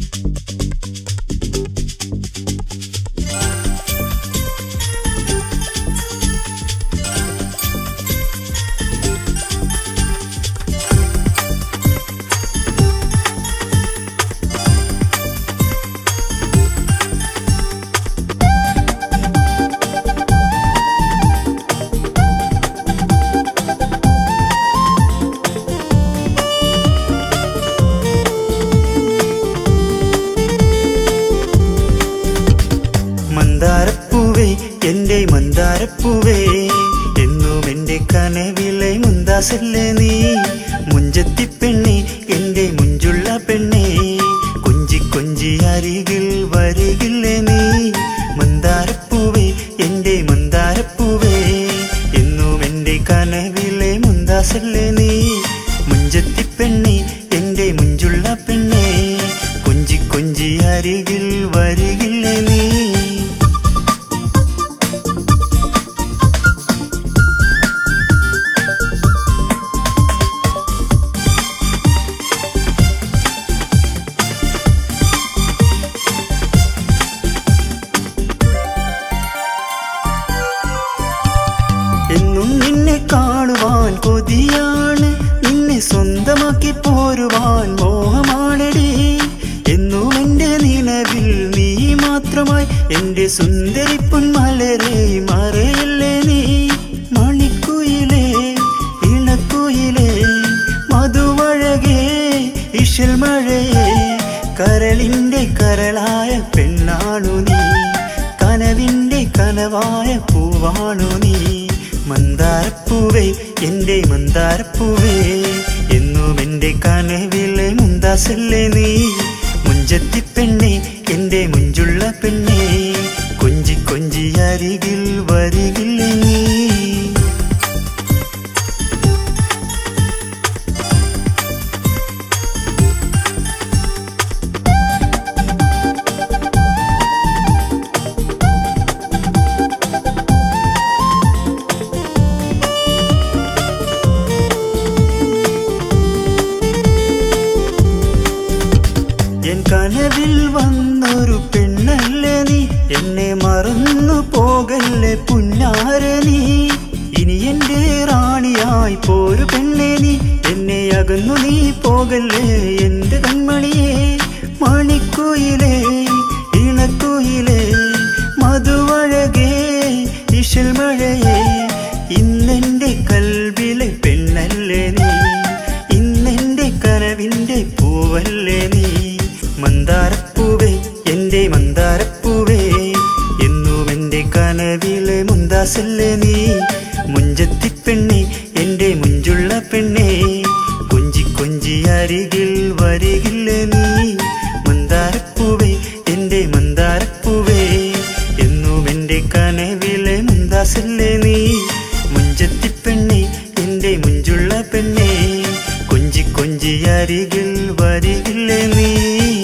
മന്ദാരപ്പൂവേ എന്റെ മന്ദാരപ്പൂവേ എന്നും എന്റെ കനവിലെ മുന്താസല്ലേ നീ മുഞ്ചത്തി പെണ്ണെ എന്റെ മുഞ്ചുള്ള പെണ്ണെ കൊഞ്ചി കൊഞ്ചി അരികിൽ വരികില്ലേ നീ മന്ദാരപ്പൂവേ എന്റെ മന്ദാരപ്പൂവേ എന്നും എന്റെ കനവിലെ മുന്താസല്ലേ നീ മുഞ്ചത്തി പെണ്ണെ എന്റെ മുഞ്ചുള്ള പെണ്ണെ കൊഞ്ചി കൊഞ്ചി അരികിൽ വരികില്ലേ നീ എന്നും നിന്നെ കാണുവാൻ കൊതിയാണ് നിന്നെ സ്വന്തമാക്കി പോരുവാൻ മോഹമാണടി എന്നും എന്റെ നിലവിൽ നീ മാത്രമായി എന്റെ സുന്ദരി പൊന്മലരെ മറയല്ലേ നീ മണിക്കുയിലേ ഇണക്കുയിലേ മധുവഴകേ ഇശൽ മഴയേ കരളിന്റെ കരളായ പെണ്ണാണു നീ കനവിന്റെ കനവായ പൂവാണു നീ മന്ദാരപ്പൂവേ എന്റെ മന്ദാരപ്പൂവേ എന്നും എന്റെ കനവിലെ മുന്താസല്ലേ നീ മുഞ്ചത്തി പെണ്ണെ എന്റെ മുഞ്ചുള്ള പെണ്ണെ കൊഞ്ചി കൊഞ്ചി അരികിൽ വരികില്ലേ നീ എൻ കനവിൽ വന്നൊരു പെണ്ണല്ലേ നീ എന്നെ മറന്നു പോകല്ലേ പുന്നാര നീ ഇനി എന്റെ റാണിയായി പോരു പെണ്ണെ നീ എന്നെ അകന്നു നീ പോകല്ലേ എന്റെ കൺമണിയെ മണിക്കുയിലേ ഇണക്കുയിലേ മധുവഴകേ ഇശൽ മഴയേ ഇന്നെന്റെ കൽവിലെ പെണ്ണല്ലേ നീ ഇന്നെന്റെ കനവിന്റെ പൂവല്ലേ നീ മന്ദാരപ്പൂവേ എന്റെ മന്ദാരപ്പൂവേ എന്നും എന്റെ കനവിലെ മുന്താസല്ലേ നീ മുഞ്ചത്തി പെണ്ണെ എന്റെ മുഞ്ചുള്ള പെണ്ണെ കൊഞ്ചി കൊഞ്ചി അരികിൽ വരികില്ലേ നീ മന്ദാരപ്പൂവേ എന്റെ മന്ദാരപ്പൂവേ എന്നും എന്റെ കനവിലെ മുന്താസല്ലേ നീ മുഞ്ചത്തി പെണ്ണെ എന്റെ മുഞ്ചുള്ള പെണ്ണെ കൊഞ്ചി കൊഞ്ചി അരികിൽ വരികില്ലേ നീ